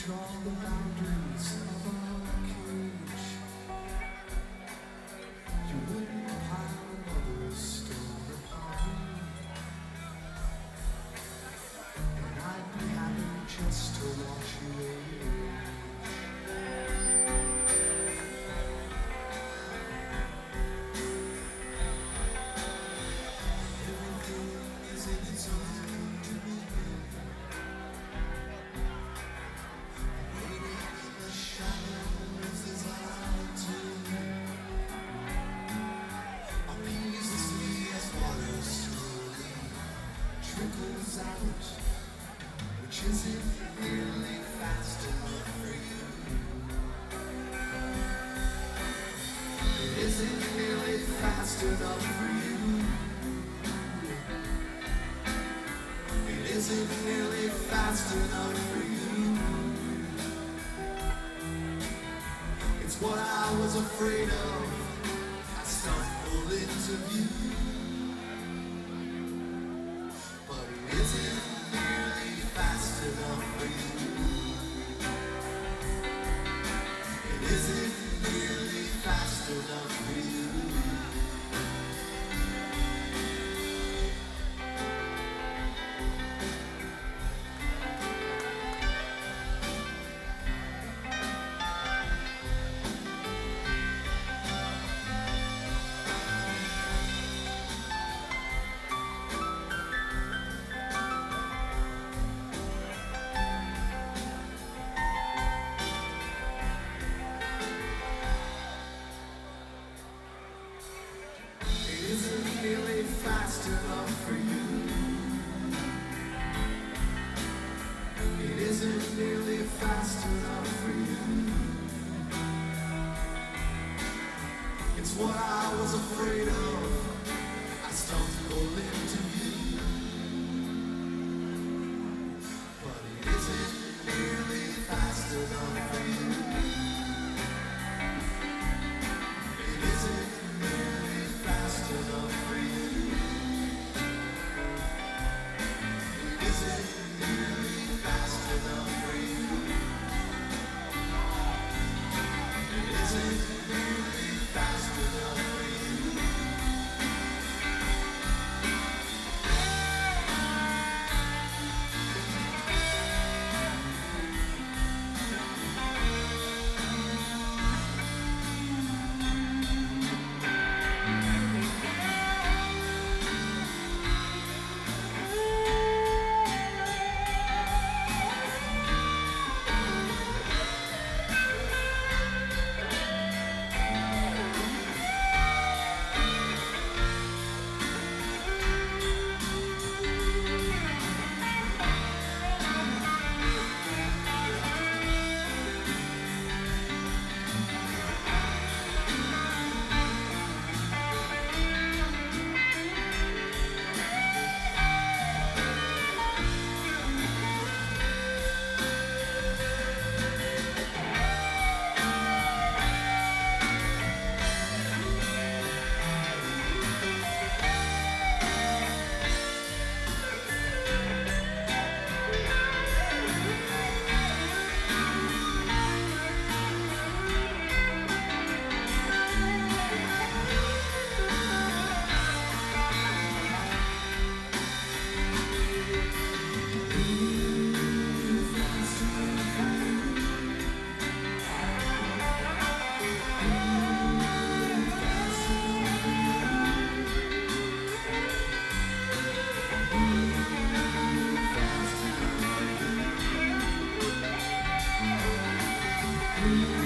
draw the boundaries of our cage. You wouldn't pile another stone upon me, and I'd be happy just to watch you age. Everything is in its own domain. Trickles out, which isn't nearly fast enough for you. It isn't nearly fast enough for you. It isn't nearly fast enough for you. It's what I was afraid of. I stumbled into view. Isn't nearly fast enough for you. It isn't nearly fast enough for you. Isn't nearly fast enough for you. It isn't nearly fast enough for you. It's what I was afraid of. I stumbled into you. But it isn't nearly fast enough for you. It isn't nearly fast enough for you. It isn't nearly fast enough for you. It isn't nearly fast enough for you. Fast enough for you.